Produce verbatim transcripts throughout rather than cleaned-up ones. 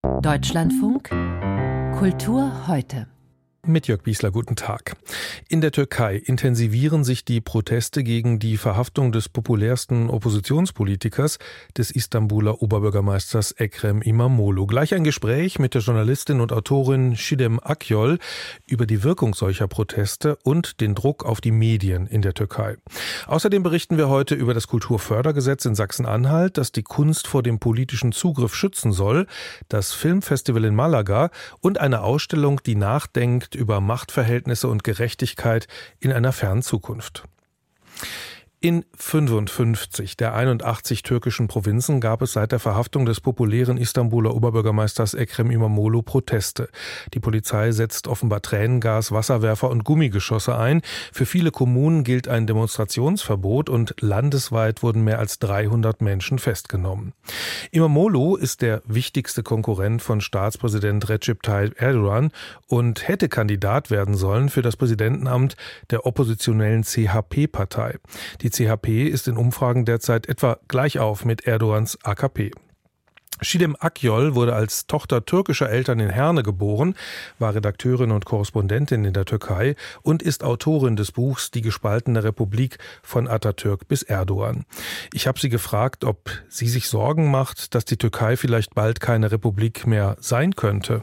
Deutschlandfunk Kultur heute. Mit Jörg Biesler, guten Tag. In der Türkei intensivieren sich die Proteste gegen die Verhaftung des populärsten Oppositionspolitikers, des Istanbuler Oberbürgermeisters Ekrem İmamoğlu. Gleich ein Gespräch mit der Journalistin und Autorin Çiğdem Akyol über die Wirkung solcher Proteste und den Druck auf die Medien in der Türkei. Außerdem berichten wir heute über das Kulturfördergesetz in Sachsen-Anhalt, das die Kunst vor dem politischen Zugriff schützen soll, das Filmfestival in Malaga und eine Ausstellung, die nachdenkt über Machtverhältnisse und Gerechtigkeit in einer fernen Zukunft. In fünfundfünfzig der einundachtzig türkischen Provinzen gab es seit der Verhaftung des populären Istanbuler Oberbürgermeisters Ekrem İmamoğlu Proteste. Die Polizei setzt offenbar Tränengas, Wasserwerfer und Gummigeschosse ein. Für viele Kommunen gilt ein Demonstrationsverbot und landesweit wurden mehr als dreihundert Menschen festgenommen. İmamoğlu ist der wichtigste Konkurrent von Staatspräsident Recep Tayyip Erdogan und hätte Kandidat werden sollen für das Präsidentenamt der oppositionellen C H P-Partei. Die C H P ist in Umfragen derzeit etwa gleich auf mit Erdogans A K P. Çiğdem Akyol wurde als Tochter türkischer Eltern in Herne geboren, war Redakteurin und Korrespondentin in der Türkei und ist Autorin des Buchs Die gespaltene Republik von Atatürk bis Erdogan. Ich habe sie gefragt, ob sie sich Sorgen macht, dass die Türkei vielleicht bald keine Republik mehr sein könnte.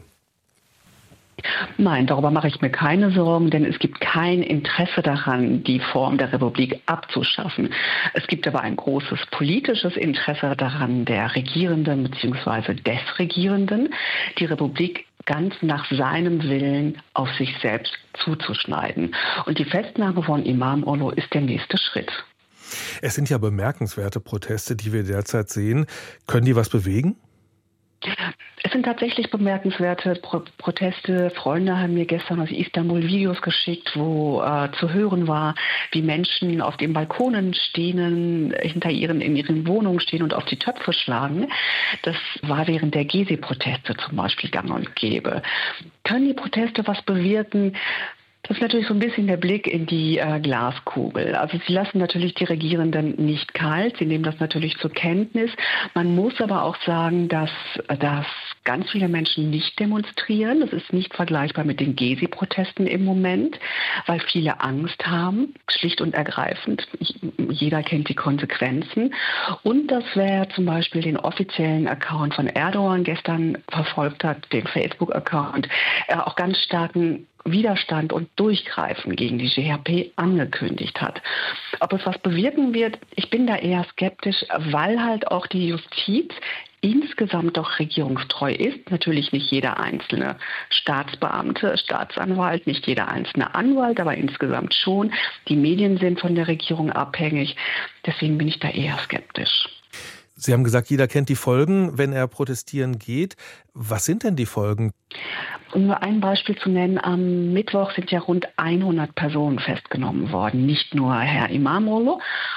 Nein, darüber mache ich mir keine Sorgen, denn es gibt kein Interesse daran, die Form der Republik abzuschaffen. Es gibt aber ein großes politisches Interesse daran, der Regierenden bzw. des Regierenden, die Republik ganz nach seinem Willen auf sich selbst zuzuschneiden. Und die Festnahme von İmamoğlu ist der nächste Schritt. Es sind ja bemerkenswerte Proteste, die wir derzeit sehen. Können die was bewegen? Es sind tatsächlich bemerkenswerte Pro- Proteste. Freunde haben mir gestern aus Istanbul Videos geschickt, wo äh, zu hören war, wie Menschen auf den Balkonen stehen, hinter ihren, in ihren Wohnungen stehen und auf die Töpfe schlagen. Das war während der Gezi-Proteste zum Beispiel gang und gäbe. Können die Proteste was bewirken? Das ist natürlich so ein bisschen der Blick in die äh, Glaskugel. Also sie lassen natürlich die Regierenden nicht kalt, sie nehmen das natürlich zur Kenntnis. Man muss aber auch sagen, dass, dass ganz viele Menschen nicht demonstrieren. Das ist nicht vergleichbar mit den Gezi-Protesten im Moment, weil viele Angst haben, schlicht und ergreifend. Jeder kennt die Konsequenzen. Und dass wer zum Beispiel den offiziellen Account von Erdogan gestern verfolgt hat, den Facebook-Account, äh, auch ganz starken Widerstand und Durchgreifen gegen die C H P angekündigt hat. Ob es was bewirken wird, ich bin da eher skeptisch, weil halt auch die Justiz insgesamt doch regierungstreu ist. Natürlich nicht jeder einzelne Staatsbeamte, Staatsanwalt, nicht jeder einzelne Anwalt, aber insgesamt schon. Die Medien sind von der Regierung abhängig. Deswegen bin ich da eher skeptisch. Sie haben gesagt, jeder kennt die Folgen, wenn er protestieren geht. Was sind denn die Folgen? Um nur ein Beispiel zu nennen, am Mittwoch sind ja rund hundert Personen festgenommen worden, nicht nur Herr İmamoğlu.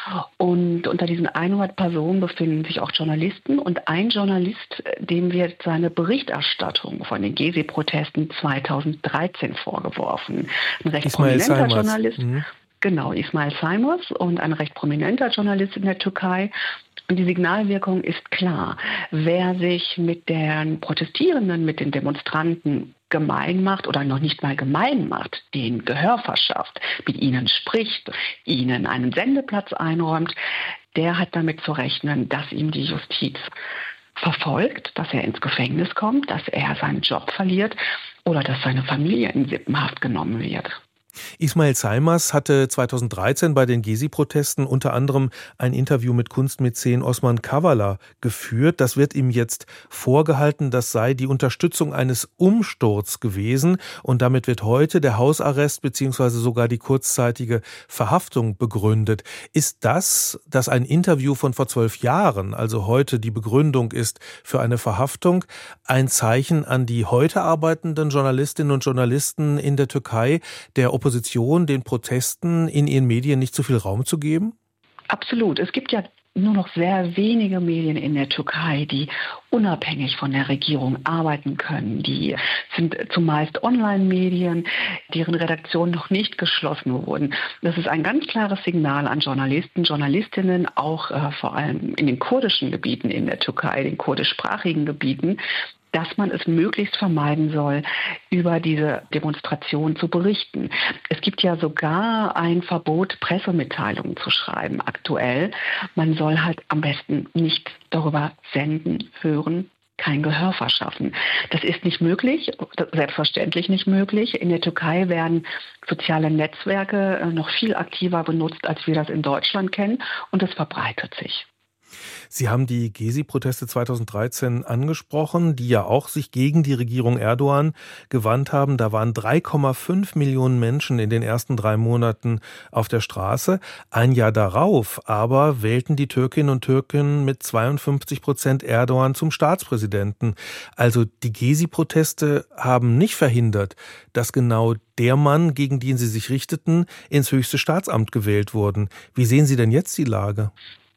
Und unter diesen hundert Personen befinden sich auch Journalisten. Und ein Journalist, dem wird seine Berichterstattung von den Gezi-Protesten zweitausenddreizehn vorgeworfen. Ein recht Ismail prominenter Saymaz. Journalist. Mhm. Genau, Ismail Saymaz und ein recht prominenter Journalist in der Türkei. Und die Signalwirkung ist klar. Wer sich mit den Protestierenden, mit den Demonstranten gemein macht oder noch nicht mal gemein macht, denen Gehör verschafft, mit ihnen spricht, ihnen einen Sendeplatz einräumt, der hat damit zu rechnen, dass ihm die Justiz verfolgt, dass er ins Gefängnis kommt, dass er seinen Job verliert oder dass seine Familie in Sippenhaft genommen wird. Ismail Saymaz hatte zweitausenddreizehn bei den Gezi-Protesten unter anderem ein Interview mit Kunstmäzen Osman Kavala geführt. Das wird ihm jetzt vorgehalten, das sei die Unterstützung eines Umsturzes gewesen. Und damit wird heute der Hausarrest bzw. sogar die kurzzeitige Verhaftung begründet. Ist das, dass ein Interview von vor zwölf Jahren, also heute die Begründung ist für eine Verhaftung, ein Zeichen an die heute arbeitenden Journalistinnen und Journalisten in der Türkei, der Opposition, den Protesten in ihren Medien nicht zu viel Raum zu geben? Absolut. Es gibt ja nur noch sehr wenige Medien in der Türkei, die unabhängig von der Regierung arbeiten können. Die sind zumeist Online-Medien, deren Redaktionen noch nicht geschlossen wurden. Das ist ein ganz klares Signal an Journalisten, Journalistinnen, auch äh, vor allem in den kurdischen Gebieten in der Türkei, den kurdischsprachigen Gebieten, dass man es möglichst vermeiden soll, über diese Demonstration zu berichten. Es gibt ja sogar ein Verbot, Pressemitteilungen zu schreiben aktuell. Man soll halt am besten nicht darüber senden, hören, kein Gehör verschaffen. Das ist nicht möglich, selbstverständlich nicht möglich. In der Türkei werden soziale Netzwerke noch viel aktiver benutzt, als wir das in Deutschland kennen, und es verbreitet sich. Sie haben die Gezi-Proteste zweitausenddreizehn angesprochen, die ja auch sich gegen die Regierung Erdogan gewandt haben. Da waren drei Komma fünf Millionen Menschen in den ersten drei Monaten auf der Straße. Ein Jahr darauf aber wählten die Türkinnen und Türken mit zweiundfünfzig Prozent Erdogan zum Staatspräsidenten. Also die Gezi-Proteste haben nicht verhindert, dass genau der Mann, gegen den sie sich richteten, ins höchste Staatsamt gewählt wurden. Wie sehen Sie denn jetzt die Lage?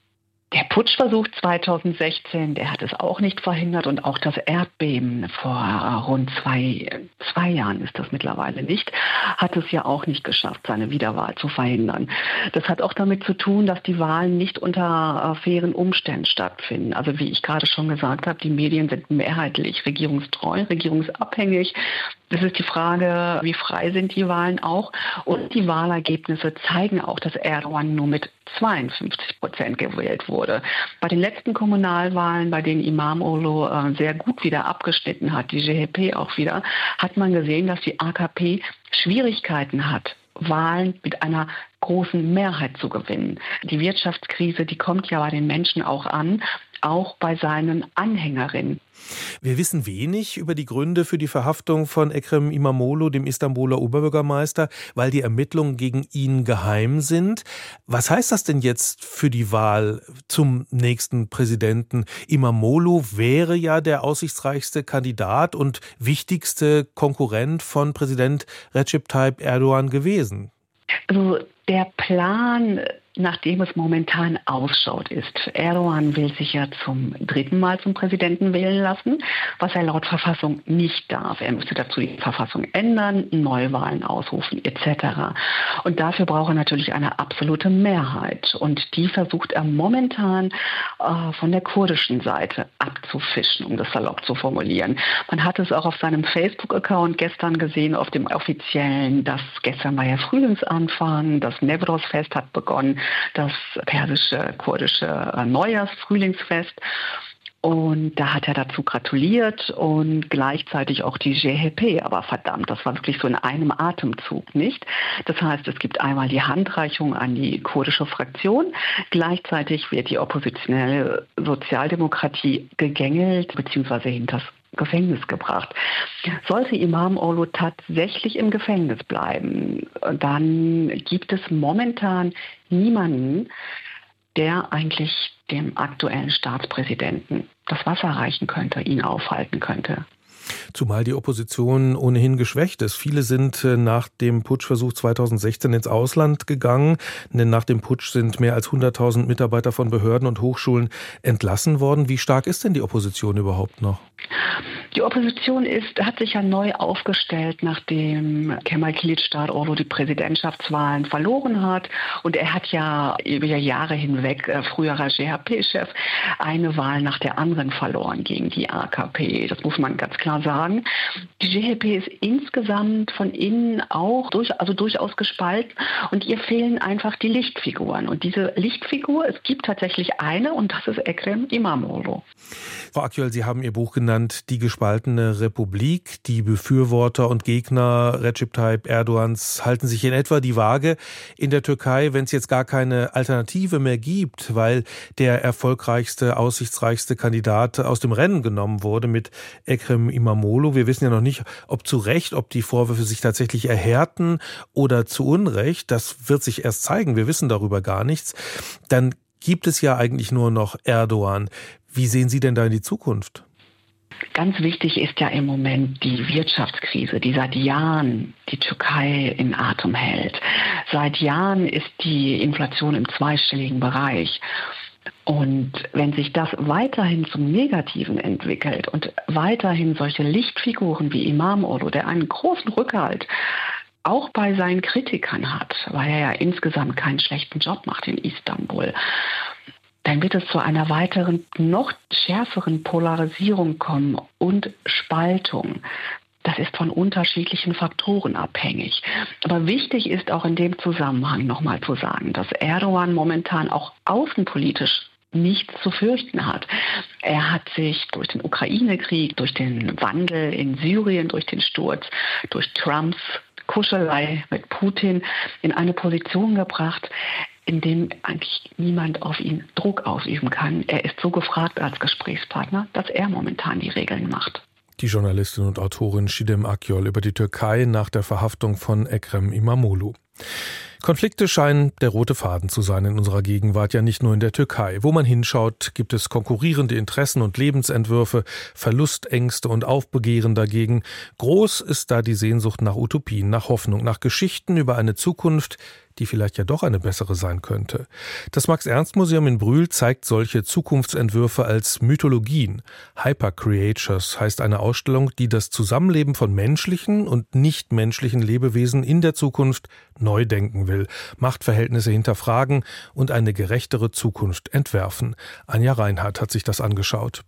Der Putschversuch zweitausendsechzehn, der hat es auch nicht verhindert, und auch das Erdbeben vor rund zwei, zwei Jahren ist das mittlerweile nicht, hat es ja auch nicht geschafft, seine Wiederwahl zu verhindern. Das hat auch damit zu tun, dass die Wahlen nicht unter äh, fairen Umständen stattfinden. Also wie ich gerade schon gesagt habe, die Medien sind mehrheitlich regierungstreu, regierungsabhängig. Das ist die Frage, wie frei sind die Wahlen auch? Und die Wahlergebnisse zeigen auch, dass Erdogan nur mit zweiundfünfzig Prozent gewählt wurde. Bei den letzten Kommunalwahlen, bei denen İmamoğlu äh, sehr gut wieder abgeschnitten hat, die C H P auch wieder, hat man gesehen, dass die A K P Schwierigkeiten hat, Wahlen mit einer großen Mehrheit zu gewinnen. Die Wirtschaftskrise, die kommt ja bei den Menschen auch an, auch bei seinen Anhängerinnen. Wir wissen wenig über die Gründe für die Verhaftung von Ekrem İmamoğlu, dem Istanbuler Oberbürgermeister, weil die Ermittlungen gegen ihn geheim sind. Was heißt das denn jetzt für die Wahl zum nächsten Präsidenten? İmamoğlu wäre ja der aussichtsreichste Kandidat und wichtigste Konkurrent von Präsident Recep Tayyip Erdogan gewesen. Also der Plan, nach dem es momentan ausschaut, ist, Erdogan will sich ja zum dritten Mal zum Präsidenten wählen lassen, was er laut Verfassung nicht darf. Er müsste dazu die Verfassung ändern, Neuwahlen ausrufen et cetera. Und dafür braucht er natürlich eine absolute Mehrheit. Und die versucht er momentan äh, von der kurdischen Seite abzufischen, um das salopp zu formulieren. Man hat es auch auf seinem Facebook-Account gestern gesehen, auf dem offiziellen, dass gestern war ja Frühlingsanfang, das Newroz-Fest hat begonnen, das persische, kurdische Neujahrsfrühlingsfest. Und da hat er dazu gratuliert und gleichzeitig auch die C H P. Aber verdammt, das war wirklich so in einem Atemzug, nicht? Das heißt, es gibt einmal die Handreichung an die kurdische Fraktion. Gleichzeitig wird die oppositionelle Sozialdemokratie gegängelt bzw. hinters Gefängnis gebracht. Sollte İmamoğlu tatsächlich im Gefängnis bleiben, dann gibt es momentan niemanden, der eigentlich dem aktuellen Staatspräsidenten das Wasser reichen könnte, ihn aufhalten könnte. Zumal die Opposition ohnehin geschwächt ist. Viele sind nach dem Putschversuch zweitausendsechzehn ins Ausland gegangen, denn nach dem Putsch sind mehr als hunderttausend Mitarbeiter von Behörden und Hochschulen entlassen worden. Wie stark ist denn die Opposition überhaupt noch? Die Opposition ist, hat sich ja neu aufgestellt, nachdem Kemal Kılıçdaroğlu die Präsidentschaftswahlen verloren hat. Und er hat ja über Jahre hinweg, äh, früherer C H P-Chef, eine Wahl nach der anderen verloren gegen die A K P. Das muss man ganz klar sagen. Die C H P ist insgesamt von innen auch durch, also durchaus gespalten, und ihr fehlen einfach die Lichtfiguren. Und diese Lichtfigur, es gibt tatsächlich eine, und das ist Ekrem İmamoğlu. Frau Akyol, Sie haben Ihr Buch genannt, Die gespaltene Republik. Die Befürworter und Gegner Recep Tayyip Erdogans halten sich in etwa die Waage in der Türkei, wenn es jetzt gar keine Alternative mehr gibt, weil der erfolgreichste, aussichtsreichste Kandidat aus dem Rennen genommen wurde mit Ekrem İmamoğlu. Wir wissen ja noch nicht, ob zu Recht, ob die Vorwürfe sich tatsächlich erhärten oder zu Unrecht. Das wird sich erst zeigen. Wir wissen darüber gar nichts. Dann gibt es ja eigentlich nur noch Erdogan. Wie sehen Sie denn da in die Zukunft? Ganz wichtig ist ja im Moment die Wirtschaftskrise, die seit Jahren die Türkei in Atem hält. Seit Jahren ist die Inflation im zweistelligen Bereich. Und wenn sich das weiterhin zum Negativen entwickelt und weiterhin solche Lichtfiguren wie İmamoğlu, der einen großen Rückhalt auch bei seinen Kritikern hat, weil er ja insgesamt keinen schlechten Job macht in Istanbul, dann wird es zu einer weiteren, noch schärferen Polarisierung kommen und Spaltung. Das ist von unterschiedlichen Faktoren abhängig. Aber wichtig ist auch in dem Zusammenhang nochmal zu sagen, dass Erdogan momentan auch außenpolitisch nichts zu fürchten hat. Er hat sich durch den Ukraine-Krieg, durch den Wandel in Syrien, durch den Sturz, durch Trumps Kuschelei mit Putin in eine Position gebracht, in dem eigentlich niemand auf ihn Druck ausüben kann. Er ist so gefragt als Gesprächspartner, dass er momentan die Regeln macht. Die Journalistin und Autorin Çiğdem Akyol über die Türkei nach der Verhaftung von Ekrem İmamoğlu. Konflikte scheinen der rote Faden zu sein in unserer Gegenwart, ja nicht nur in der Türkei. Wo man hinschaut, gibt es konkurrierende Interessen und Lebensentwürfe, Verlustängste und Aufbegehren dagegen. Groß ist da die Sehnsucht nach Utopien, nach Hoffnung, nach Geschichten über eine Zukunft, die vielleicht ja doch eine bessere sein könnte. Das Max-Ernst-Museum in Brühl zeigt solche Zukunftsentwürfe als Mythologien. Hyper-Creatures heißt eine Ausstellung, die das Zusammenleben von menschlichen und nichtmenschlichen Lebewesen in der Zukunft neu denken will, Machtverhältnisse hinterfragen und eine gerechtere Zukunft entwerfen. Anja Reinhardt hat sich das angeschaut.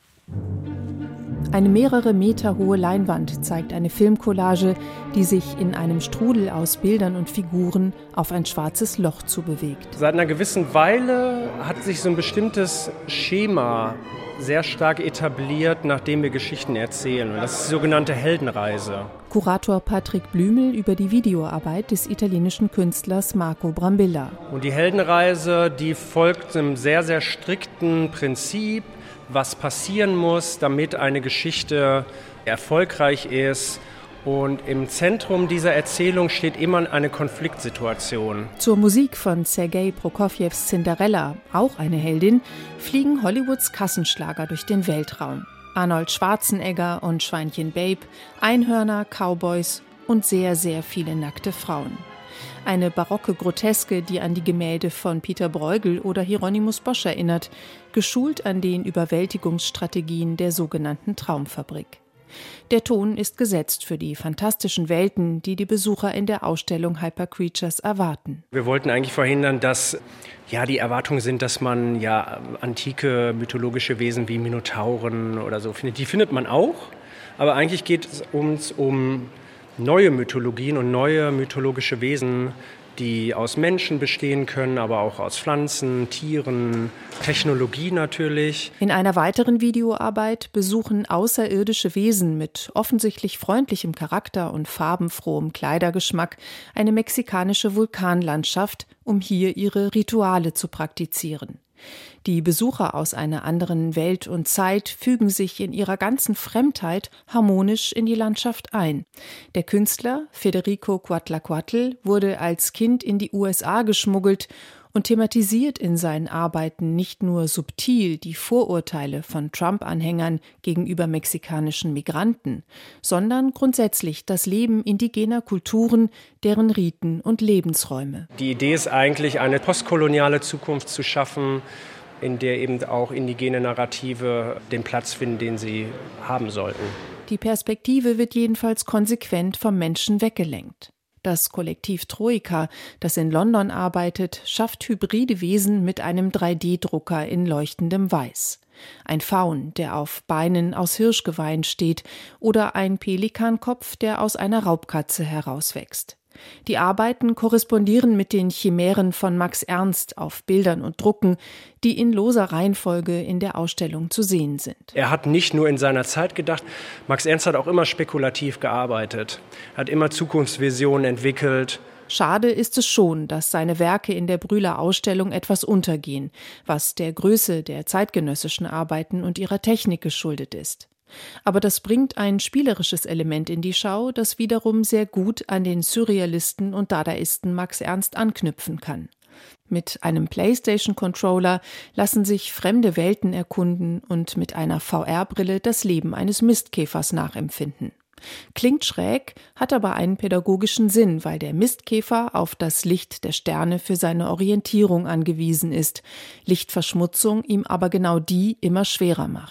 Eine mehrere Meter hohe Leinwand zeigt eine Filmcollage, die sich in einem Strudel aus Bildern und Figuren auf ein schwarzes Loch zubewegt. Seit einer gewissen Weile hat sich so ein bestimmtes Schema sehr stark etabliert, nachdem wir Geschichten erzählen. Und das ist die sogenannte Heldenreise. Kurator Patrick Blümel über die Videoarbeit des italienischen Künstlers Marco Brambilla. Und die Heldenreise, die folgt einem sehr, sehr strikten Prinzip, was passieren muss, damit eine Geschichte erfolgreich ist. Und im Zentrum dieser Erzählung steht immer eine Konfliktsituation. Zur Musik von Sergei Prokofjews Cinderella, auch eine Heldin, fliegen Hollywoods Kassenschlager durch den Weltraum. Arnold Schwarzenegger und Schweinchen Babe, Einhörner, Cowboys und sehr, sehr viele nackte Frauen. Eine barocke Groteske, die an die Gemälde von Peter Bruegel oder Hieronymus Bosch erinnert, geschult an den Überwältigungsstrategien der sogenannten Traumfabrik. Der Ton ist gesetzt für die fantastischen Welten, die die Besucher in der Ausstellung Hyper Creatures erwarten. Wir wollten eigentlich verhindern, dass ja, die Erwartungen sind, dass man ja antike mythologische Wesen wie Minotauren oder so findet. Die findet man auch, aber eigentlich geht es uns um neue Mythologien und neue mythologische Wesen, die aus Menschen bestehen können, aber auch aus Pflanzen, Tieren, Technologie natürlich. In einer weiteren Videoarbeit besuchen außerirdische Wesen mit offensichtlich freundlichem Charakter und farbenfrohem Kleidergeschmack eine mexikanische Vulkanlandschaft, um hier ihre Rituale zu praktizieren. Die Besucher aus einer anderen Welt und Zeit fügen sich in ihrer ganzen Fremdheit harmonisch in die Landschaft ein. Der Künstler Federico Coatlacoatl wurde als Kind in die U S A geschmuggelt und thematisiert in seinen Arbeiten nicht nur subtil die Vorurteile von Trump-Anhängern gegenüber mexikanischen Migranten, sondern grundsätzlich das Leben indigener Kulturen, deren Riten und Lebensräume. Die Idee ist eigentlich, eine postkoloniale Zukunft zu schaffen, in der eben auch indigene Narrative den Platz finden, den sie haben sollten. Die Perspektive wird jedenfalls konsequent vom Menschen weggelenkt. Das Kollektiv Troika, das in London arbeitet, schafft hybride Wesen mit einem drei D Drucker in leuchtendem Weiß. Ein Faun, der auf Beinen aus Hirschgeweih steht, oder ein Pelikankopf, der aus einer Raubkatze herauswächst. Die Arbeiten korrespondieren mit den Chimären von Max Ernst auf Bildern und Drucken, die in loser Reihenfolge in der Ausstellung zu sehen sind. Er hat nicht nur in seiner Zeit gedacht, Max Ernst hat auch immer spekulativ gearbeitet, hat immer Zukunftsvisionen entwickelt. Schade ist es schon, dass seine Werke in der Brühler Ausstellung etwas untergehen, was der Größe der zeitgenössischen Arbeiten und ihrer Technik geschuldet ist. Aber das bringt ein spielerisches Element in die Schau, das wiederum sehr gut an den Surrealisten und Dadaisten Max Ernst anknüpfen kann. Mit einem PlayStation-Controller lassen sich fremde Welten erkunden und mit einer V R-Brille das Leben eines Mistkäfers nachempfinden. Klingt schräg, hat aber einen pädagogischen Sinn, weil der Mistkäfer auf das Licht der Sterne für seine Orientierung angewiesen ist, Lichtverschmutzung ihm aber genau die immer schwerer macht.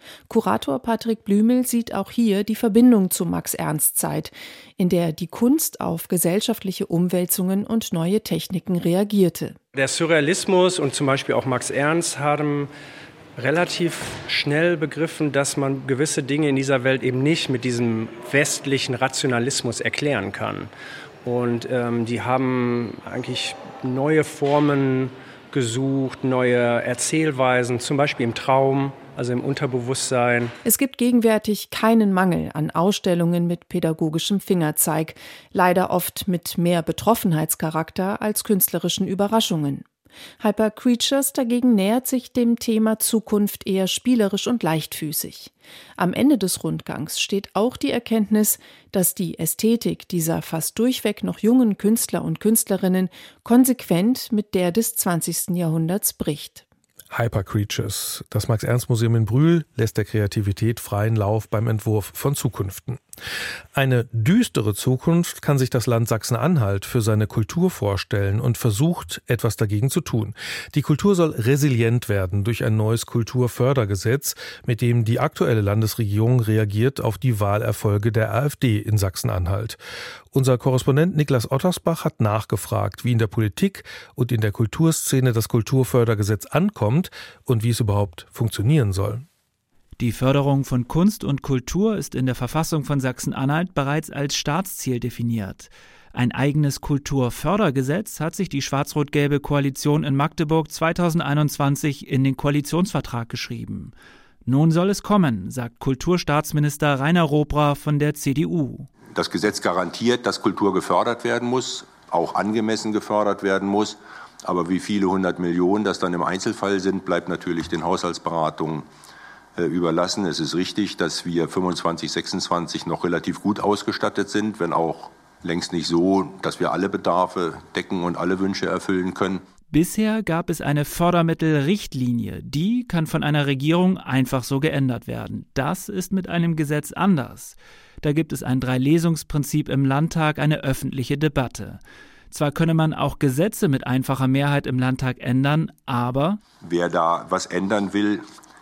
Kurator Patrick Blümel sieht auch hier die Verbindung zu Max-Ernst-Zeit, in der die Kunst auf gesellschaftliche Umwälzungen und neue Techniken reagierte. Der Surrealismus und zum Beispiel auch Max Ernst haben relativ schnell begriffen, dass man gewisse Dinge in dieser Welt eben nicht mit diesem westlichen Rationalismus erklären kann. Und ähm, die haben eigentlich neue Formen gesucht, neue Erzählweisen, zum Beispiel im Traum, also im Unterbewusstsein. Es gibt gegenwärtig keinen Mangel an Ausstellungen mit pädagogischem Fingerzeig, leider oft mit mehr Betroffenheitscharakter als künstlerischen Überraschungen. Hyper Creatures dagegen nähert sich dem Thema Zukunft eher spielerisch und leichtfüßig. Am Ende des Rundgangs steht auch die Erkenntnis, dass die Ästhetik dieser fast durchweg noch jungen Künstler und Künstlerinnen konsequent mit der des zwanzigsten Jahrhunderts bricht. Hyper Creatures. Das Max-Ernst-Museum in Brühl lässt der Kreativität freien Lauf beim Entwurf von Zukünften. Eine düstere Zukunft kann sich das Land Sachsen-Anhalt für seine Kultur vorstellen und versucht, etwas dagegen zu tun. Die Kultur soll resilient werden durch ein neues Kulturfördergesetz, mit dem die aktuelle Landesregierung reagiert auf die Wahlerfolge der AfD in Sachsen-Anhalt. Unser Korrespondent Niklas Ottersbach hat nachgefragt, wie in der Politik und in der Kulturszene das Kulturfördergesetz ankommt und wie es überhaupt funktionieren soll. Die Förderung von Kunst und Kultur ist in der Verfassung von Sachsen-Anhalt bereits als Staatsziel definiert. Ein eigenes Kulturfördergesetz hat sich die schwarz-rot-gelbe Koalition in Magdeburg zweitausendeinundzwanzig in den Koalitionsvertrag geschrieben. Nun soll es kommen, sagt Kulturstaatsminister Rainer Robra von der C D U. Das Gesetz garantiert, dass Kultur gefördert werden muss, auch angemessen gefördert werden muss. Aber wie viele hundert Millionen das dann im Einzelfall sind, bleibt natürlich den Haushaltsberatungen überlassen. Es ist richtig, dass wir fünfundzwanzig, sechsundzwanzig noch relativ gut ausgestattet sind, wenn auch längst nicht so, dass wir alle Bedarfe decken und alle Wünsche erfüllen können. Bisher gab es eine Fördermittelrichtlinie. Die kann von einer Regierung einfach so geändert werden. Das ist mit einem Gesetz anders. Da gibt es ein Drei-Lesungsprinzip im Landtag, eine öffentliche Debatte. Zwar könne man auch Gesetze mit einfacher Mehrheit im Landtag ändern, aber wer da was ändern will,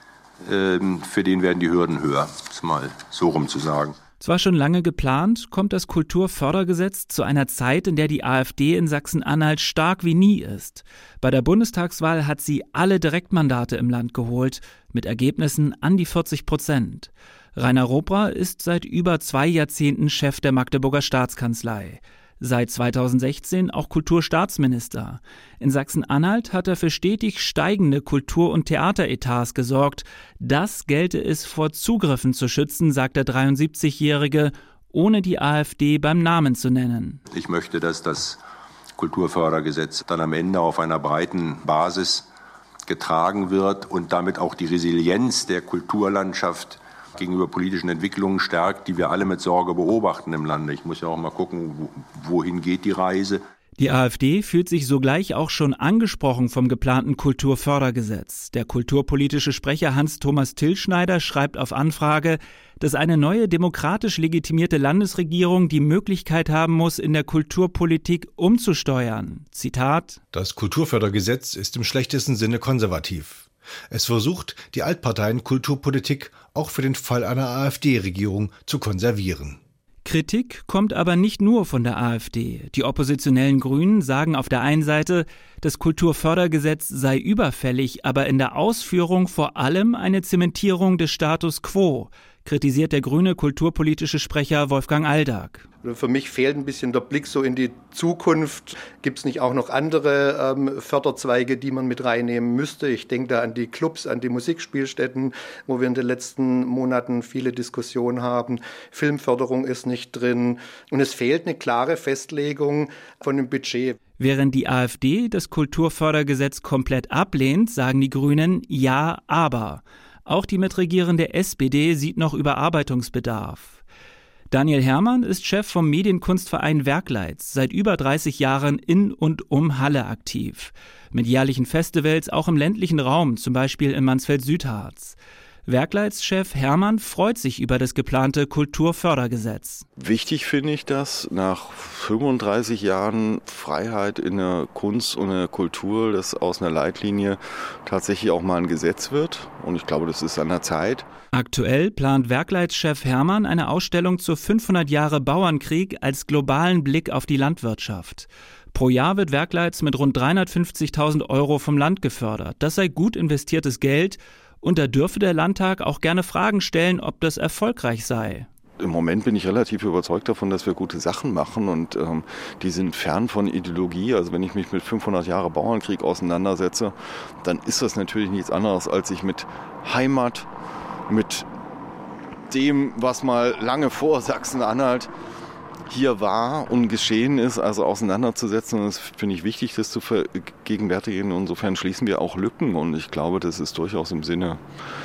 für den werden die Hürden höher, ist mal so rum zu sagen. Zwar schon lange geplant, kommt das Kulturfördergesetz zu einer Zeit, in der die AfD in Sachsen-Anhalt stark wie nie ist. Bei der Bundestagswahl hat sie alle Direktmandate im Land geholt, mit Ergebnissen an die vierzig Prozent. Rainer Robra ist seit über zwei Jahrzehnten Chef der Magdeburger Staatskanzlei. Seit zweitausendsechzehn auch Kulturstaatsminister. In Sachsen-Anhalt hat er für stetig steigende Kultur- und Theateretats gesorgt. Das gelte es vor Zugriffen zu schützen, sagt der dreiundsiebzigjährige, ohne die AfD beim Namen zu nennen. Ich möchte, dass das Kulturfördergesetz dann am Ende auf einer breiten Basis getragen wird und damit auch die Resilienz der Kulturlandschaft gegenüber politischen Entwicklungen stärkt, die wir alle mit Sorge beobachten im Lande. Ich muss ja auch mal gucken, wohin geht die Reise. Die AfD fühlt sich sogleich auch schon angesprochen vom geplanten Kulturfördergesetz. Der kulturpolitische Sprecher Hans-Thomas Tillschneider schreibt auf Anfrage, dass eine neue demokratisch legitimierte Landesregierung die Möglichkeit haben muss, in der Kulturpolitik umzusteuern. Zitat: Das Kulturfördergesetz ist im schlechtesten Sinne konservativ. Es versucht, die Altparteien-Kulturpolitik auch für den Fall einer AfD-Regierung zu konservieren. Kritik kommt aber nicht nur von der AfD. Die oppositionellen Grünen sagen auf der einen Seite, das Kulturfördergesetz sei überfällig, aber in der Ausführung vor allem eine Zementierung des Status quo, kritisiert der grüne kulturpolitische Sprecher Wolfgang Aldag. Für mich fehlt ein bisschen der Blick so in die Zukunft. Gibt es nicht auch noch andere ähm, Förderzweige, die man mit reinnehmen müsste? Ich denke da an die Clubs, an die Musikspielstätten, wo wir in den letzten Monaten viele Diskussionen haben. Filmförderung ist nicht drin und es fehlt eine klare Festlegung von dem Budget. Während die AfD das Kulturfördergesetz komplett ablehnt, sagen die Grünen ja, aber. Auch die mitregierende S P D sieht noch Überarbeitungsbedarf. Daniel Herrmann ist Chef vom Medienkunstverein Werkleitz, seit über dreißig Jahren in und um Halle aktiv. Mit jährlichen Festivals auch im ländlichen Raum, zum Beispiel in Mansfeld-Südharz. Werkleitschef Hermann freut sich über das geplante Kulturfördergesetz. Wichtig finde ich das, nach fünfunddreißig Jahren Freiheit in der Kunst und der Kultur, dass aus einer Leitlinie tatsächlich auch mal ein Gesetz wird. Und ich glaube, das ist an der Zeit. Aktuell plant Werkleitschef Hermann eine Ausstellung zu fünfhundert Jahre Bauernkrieg als globalen Blick auf die Landwirtschaft. Pro Jahr wird Werkleitz mit rund dreihundertfünfzigtausend Euro vom Land gefördert. Das sei gut investiertes Geld und da dürfe der Landtag auch gerne Fragen stellen, ob das erfolgreich sei. Im Moment bin ich relativ überzeugt davon, dass wir gute Sachen machen und ähm, die sind fern von Ideologie. Also wenn ich mich mit fünfhundert Jahre Bauernkrieg auseinandersetze, dann ist das natürlich nichts anderes, als sich mit Heimat, mit dem, was mal lange vor Sachsen-Anhalt hier war und geschehen ist, also auseinanderzusetzen. Und das finde ich wichtig, das zu vergegenwärtigen. Insofern schließen wir auch Lücken und ich glaube, das ist durchaus im Sinne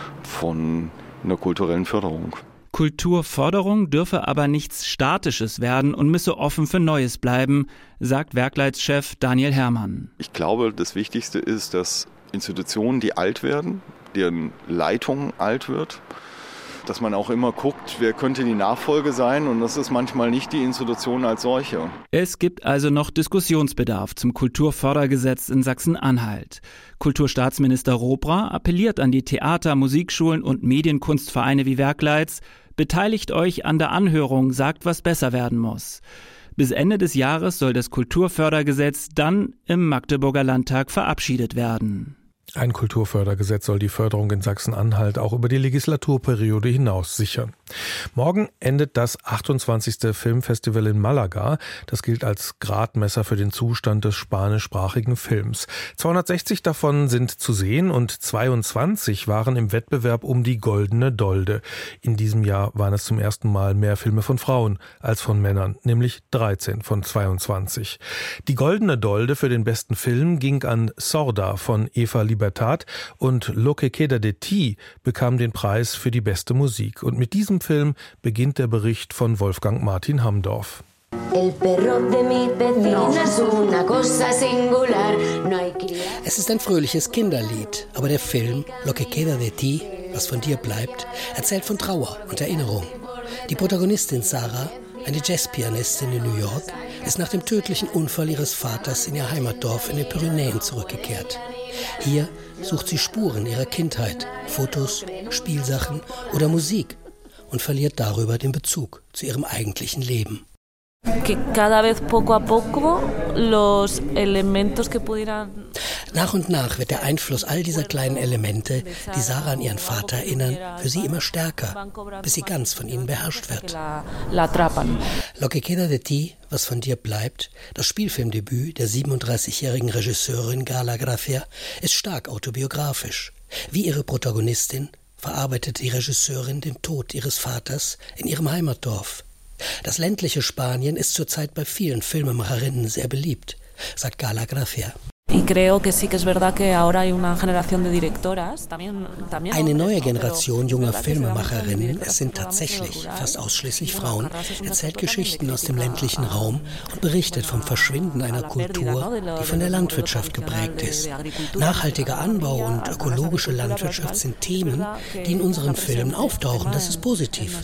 von einer kulturellen Förderung. Kulturförderung dürfe aber nichts Statisches werden und müsse offen für Neues bleiben, sagt Werkleitschef Daniel Hermann. Ich glaube, das Wichtigste ist, dass Institutionen, die alt werden, deren Leitung alt wird, dass man auch immer guckt, wer könnte die Nachfolge sein und das ist manchmal nicht die Institution als solche. Es gibt also noch Diskussionsbedarf zum Kulturfördergesetz in Sachsen-Anhalt. Kulturstaatsminister Robra appelliert an die Theater, Musikschulen und Medienkunstvereine wie Werkleitz: Beteiligt euch an der Anhörung, sagt, was besser werden muss. Bis Ende des Jahres soll das Kulturfördergesetz dann im Magdeburger Landtag verabschiedet werden. Ein Kulturfördergesetz soll die Förderung in Sachsen-Anhalt auch über die Legislaturperiode hinaus sichern. Morgen endet das achtundzwanzigste Filmfestival in Malaga. Das gilt als Gradmesser für den Zustand des spanischsprachigen Films. zweihundertsechzig davon sind zu sehen und zweiundzwanzig waren im Wettbewerb um die Goldene Dolde. In diesem Jahr waren es zum ersten Mal mehr Filme von Frauen als von Männern, nämlich dreizehn von zweiundzwanzig. Die Goldene Dolde für den besten Film ging an Sorda von Eva Libertad und Lo que queda de ti bekam den Preis für die beste Musik. Und mit diesem Film beginnt der Bericht von Wolfgang Martin Hamdorf. Es ist ein fröhliches Kinderlied, aber der Film Lo que queda de ti, was von dir bleibt, erzählt von Trauer und Erinnerung. Die Protagonistin Sarah, eine Jazzpianistin in New York, ist nach dem tödlichen Unfall ihres Vaters in ihr Heimatdorf in den Pyrenäen zurückgekehrt. Hier sucht sie Spuren ihrer Kindheit, Fotos, Spielsachen oder Musik und verliert darüber den Bezug zu ihrem eigentlichen Leben. Nach und nach wird der Einfluss all dieser kleinen Elemente, die Sarah an ihren Vater erinnern, für sie immer stärker, bis sie ganz von ihnen beherrscht wird. Lo que queda de ti, was von dir bleibt, das Spielfilmdebüt der siebenunddreißigjährigen Regisseurin Gala Gracia, ist stark autobiografisch. Wie ihre Protagonistin verarbeitet die Regisseurin den Tod ihres Vaters in ihrem Heimatdorf. Das ländliche Spanien ist zurzeit bei vielen Filmemacherinnen sehr beliebt, sagt Gala Gracia. Eine neue Generation junger Filmemacherinnen, es sind tatsächlich fast ausschließlich Frauen, erzählt Geschichten aus dem ländlichen Raum und berichtet vom Verschwinden einer Kultur, die von der Landwirtschaft geprägt ist. Nachhaltiger Anbau und ökologische Landwirtschaft sind Themen, die in unseren Filmen auftauchen. Das ist positiv.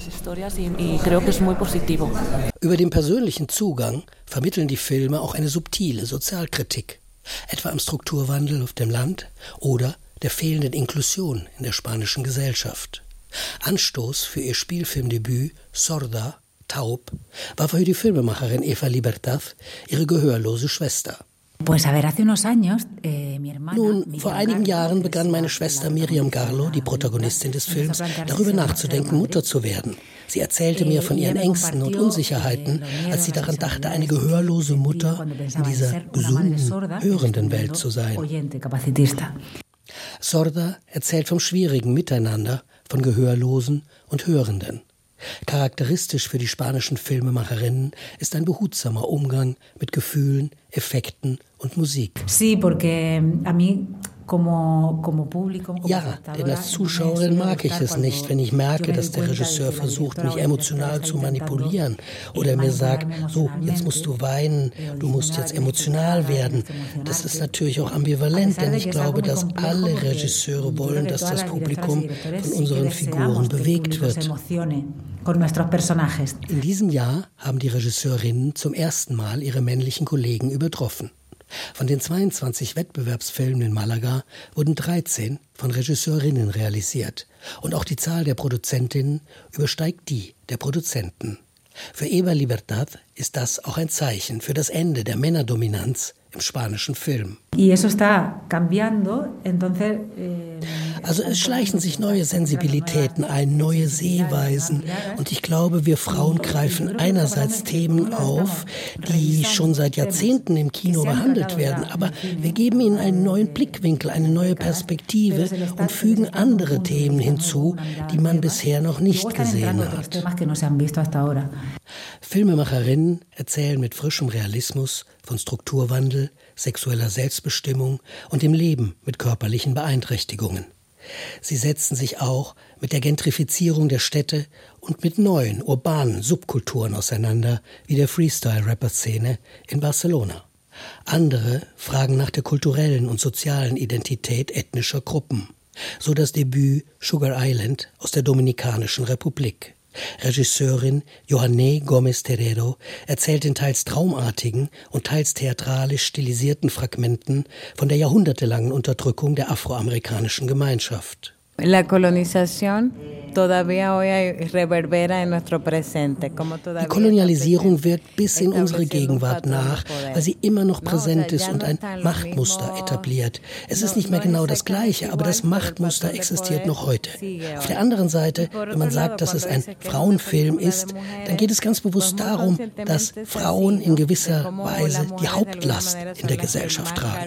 Über den persönlichen Zugang vermitteln die Filme auch eine subtile Sozialkritik. Etwa am Strukturwandel auf dem Land oder der fehlenden Inklusion in der spanischen Gesellschaft. Anstoß für ihr Spielfilmdebüt Sorda, taub, war für die Filmemacherin Eva Libertad ihre gehörlose Schwester. Nun, vor einigen Jahren begann meine Schwester Miriam Garlo, die Protagonistin des Films, darüber nachzudenken, Mutter zu werden. Sie erzählte mir von ihren Ängsten und Unsicherheiten, als sie daran dachte, eine gehörlose Mutter in dieser gesunden, hörenden Welt zu sein. Sorda erzählt vom schwierigen Miteinander von Gehörlosen und Hörenden. Charakteristisch für die spanischen Filmemacherinnen ist ein behutsamer Umgang mit Gefühlen, Effekten und Musik. Ja, denn als Zuschauerin mag ich es nicht, wenn ich merke, dass der Regisseur versucht, mich emotional zu manipulieren oder mir sagt, so, jetzt musst du weinen, du musst jetzt emotional werden. Das ist natürlich auch ambivalent, denn ich glaube, dass alle Regisseure wollen, dass das Publikum von unseren Figuren bewegt wird. In diesem Jahr haben die Regisseurinnen zum ersten Mal ihre männlichen Kollegen übertroffen. Von den zweiundzwanzig Wettbewerbsfilmen in Malaga wurden dreizehn von Regisseurinnen realisiert. Und auch die Zahl der Produzentinnen übersteigt die der Produzenten. Für Eva Libertad ist das auch ein Zeichen für das Ende der Männerdominanz im spanischen Film. Also es schleichen sich neue Sensibilitäten ein, neue Sehweisen. Und ich glaube, wir Frauen greifen einerseits Themen auf, die schon seit Jahrzehnten im Kino behandelt werden. Aber wir geben ihnen einen neuen Blickwinkel, eine neue Perspektive und fügen andere Themen hinzu, die man bisher noch nicht gesehen hat. Filmemacherinnen erzählen mit frischem Realismus von Strukturwandel, sexueller Selbstbestimmung und dem Leben mit körperlichen Beeinträchtigungen. Sie setzen sich auch mit der Gentrifizierung der Städte und mit neuen urbanen Subkulturen auseinander, wie der Freestyle-Rapper-Szene in Barcelona. Andere fragen nach der kulturellen und sozialen Identität ethnischer Gruppen. So das Debüt Sugar Island aus der Dominikanischen Republik. Regisseurin Johanné Gómez Terrero erzählt in teils traumartigen und teils theatralisch stilisierten Fragmenten von der jahrhundertelangen Unterdrückung der afroamerikanischen Gemeinschaft. La colonización todavía hoy reverbera en nuestro presente. Die Kolonialisierung wirkt bis in unsere Gegenwart nach, weil sie immer noch präsent ist und ein Machtmuster etabliert. Es ist nicht mehr genau das Gleiche, aber das Machtmuster existiert noch heute. Auf der anderen Seite, wenn man sagt, dass es ein Frauenfilm ist, dann geht es ganz bewusst darum, dass Frauen in gewisser Weise die Hauptlast in der Gesellschaft tragen.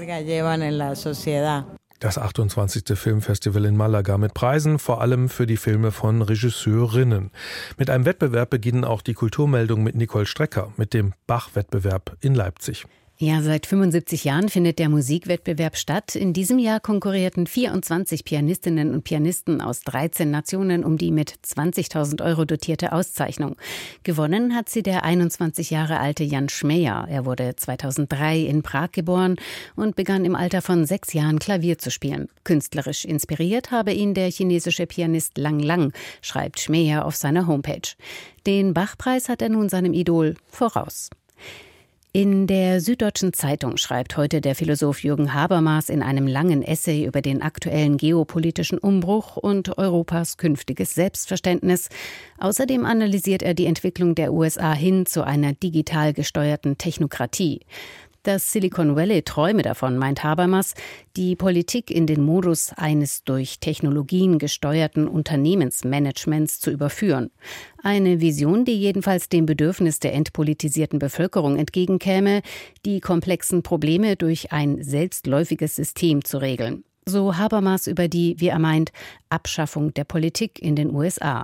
Das achtundzwanzigste Filmfestival in Malaga mit Preisen, vor allem für die Filme von Regisseurinnen. Mit einem Wettbewerb beginnen auch die Kulturmeldungen mit Nicole Strecker, mit dem Bach-Wettbewerb in Leipzig. Ja, seit fünfundsiebzig Jahren findet der Musikwettbewerb statt. In diesem Jahr konkurrierten vierundzwanzig Pianistinnen und Pianisten aus dreizehn Nationen um die mit zwanzigtausend Euro dotierte Auszeichnung. Gewonnen hat sie der einundzwanzig Jahre alte Jan Schmeyer. Er wurde zweitausenddrei in Prag geboren und begann im Alter von sechs Jahren Klavier zu spielen. Künstlerisch inspiriert habe ihn der chinesische Pianist Lang Lang, schreibt Schmeyer auf seiner Homepage. Den Bach-Preis hat er nun seinem Idol voraus. In der Süddeutschen Zeitung schreibt heute der Philosoph Jürgen Habermas in einem langen Essay über den aktuellen geopolitischen Umbruch und Europas künftiges Selbstverständnis. Außerdem analysiert er die Entwicklung der U S A hin zu einer digital gesteuerten Technokratie. Das Silicon Valley träume davon, meint Habermas, die Politik in den Modus eines durch Technologien gesteuerten Unternehmensmanagements zu überführen. Eine Vision, die jedenfalls dem Bedürfnis der entpolitisierten Bevölkerung entgegenkäme, die komplexen Probleme durch ein selbstläufiges System zu regeln. So Habermas über die, wie er meint, Abschaffung der Politik in den U S A.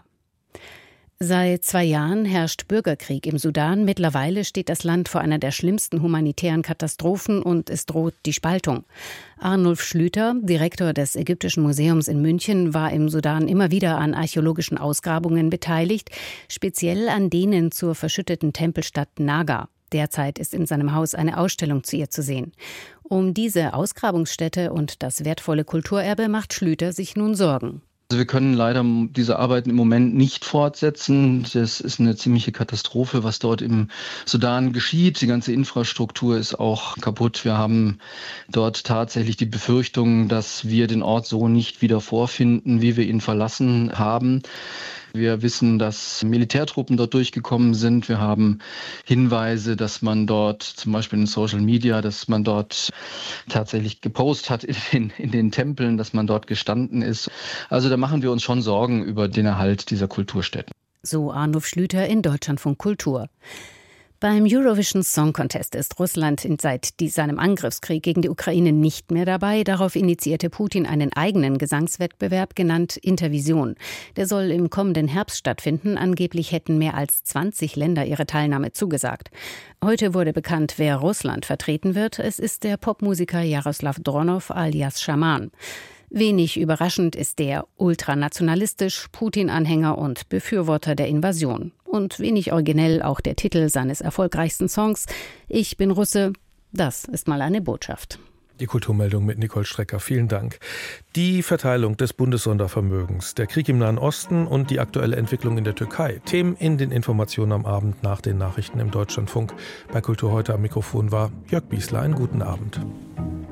Seit zwei Jahren herrscht Bürgerkrieg im Sudan. Mittlerweile steht das Land vor einer der schlimmsten humanitären Katastrophen und es droht die Spaltung. Arnulf Schlüter, Direktor des Ägyptischen Museums in München, war im Sudan immer wieder an archäologischen Ausgrabungen beteiligt, speziell an denen zur verschütteten Tempelstadt Naga. Derzeit ist in seinem Haus eine Ausstellung zu ihr zu sehen. Um diese Ausgrabungsstätte und das wertvolle Kulturerbe macht Schlüter sich nun Sorgen. Also wir können leider diese Arbeiten im Moment nicht fortsetzen. Das ist eine ziemliche Katastrophe, was dort im Sudan geschieht. Die ganze Infrastruktur ist auch kaputt. Wir haben dort tatsächlich die Befürchtung, dass wir den Ort so nicht wieder vorfinden, wie wir ihn verlassen haben. Wir wissen, dass Militärtruppen dort durchgekommen sind. Wir haben Hinweise, dass man dort zum Beispiel in Social Media, dass man dort tatsächlich gepostet hat in den, in den Tempeln, dass man dort gestanden ist. Also da machen wir uns schon Sorgen über den Erhalt dieser Kulturstätten. So Arnulf Schlüter in Deutschlandfunk Kultur. Beim Eurovision Song Contest ist Russland seit seinem Angriffskrieg gegen die Ukraine nicht mehr dabei. Darauf initiierte Putin einen eigenen Gesangswettbewerb, genannt Intervision. Der soll im kommenden Herbst stattfinden. Angeblich hätten mehr als zwanzig Länder ihre Teilnahme zugesagt. Heute wurde bekannt, wer Russland vertreten wird. Es ist der Popmusiker Jaroslav Dronow alias Schaman. Wenig überraschend ist der ultranationalistisch, Putin-Anhänger und Befürworter der Invasion. Und wenig originell auch der Titel seines erfolgreichsten Songs »Ich bin Russe«. Das ist mal eine Botschaft. Die Kulturmeldung mit Nicole Strecker. Vielen Dank. Die Verteilung des Bundessondervermögens, der Krieg im Nahen Osten und die aktuelle Entwicklung in der Türkei. Themen in den Informationen am Abend nach den Nachrichten im Deutschlandfunk. Bei Kultur heute am Mikrofon war Jörg Biesler. Einen guten Abend.